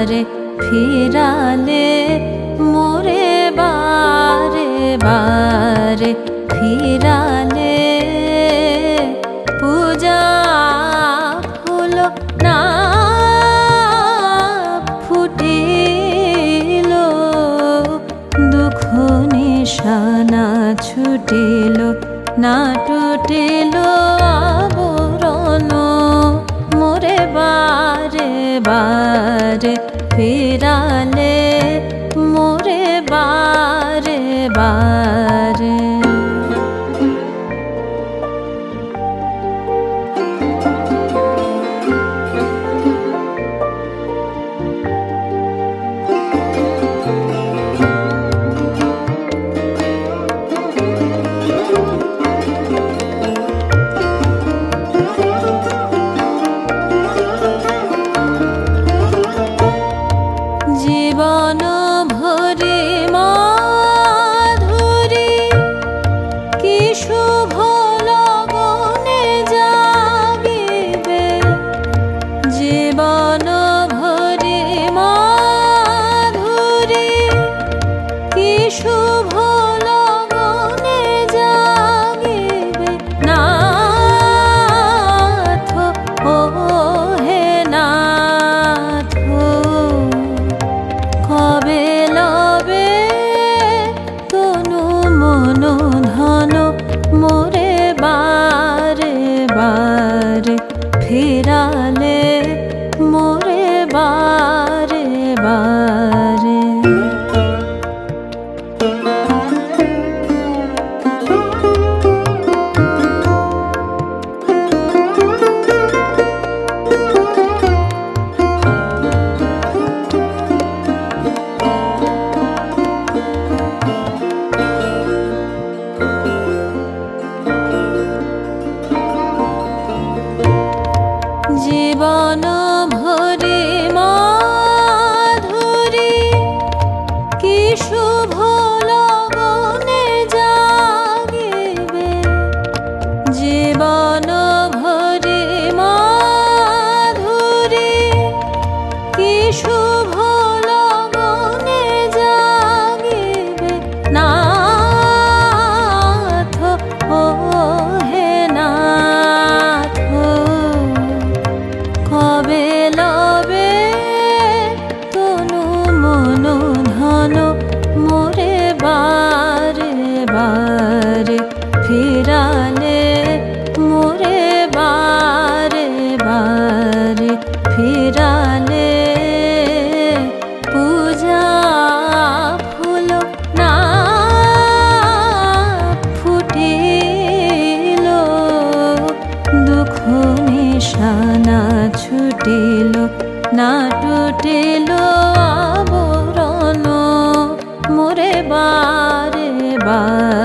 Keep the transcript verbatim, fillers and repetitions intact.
বারে ফিরালে মোরে বারে বারে ফিরালে পূজা ফুল না ফুটিল দুঃখ নিশানা ছুটিল না টুটিল আবরণ মোরে বারে বারে ফিরালে মোরে বারে বারে জীবন ভরে মাধুরী কি শুভ লগনে জাগিবে জীবন ভরে মাধুরী কি শুভ লগনে জাগিবে নাথ ও হে নাথ কবে লবে তনু মন ধন মোরে বারে বারে ফিরালে মোরে বারে বারে জীবন ভরে মাধুরী কি শুভ লগনে জাগিবে জীবন ভরে মাধুরী কি শুভ লগনে জাগিবে নাথ ও হে নাথ কবে লবে তনু মন ধন মোরে বারে বারে ফিরালে মোরে বারে বারে ফিরালে পূজা ফুল না ফুটিল দুঃখ নিশানা ছুটিল না টুটিল আবরণ মোরে বারে বারে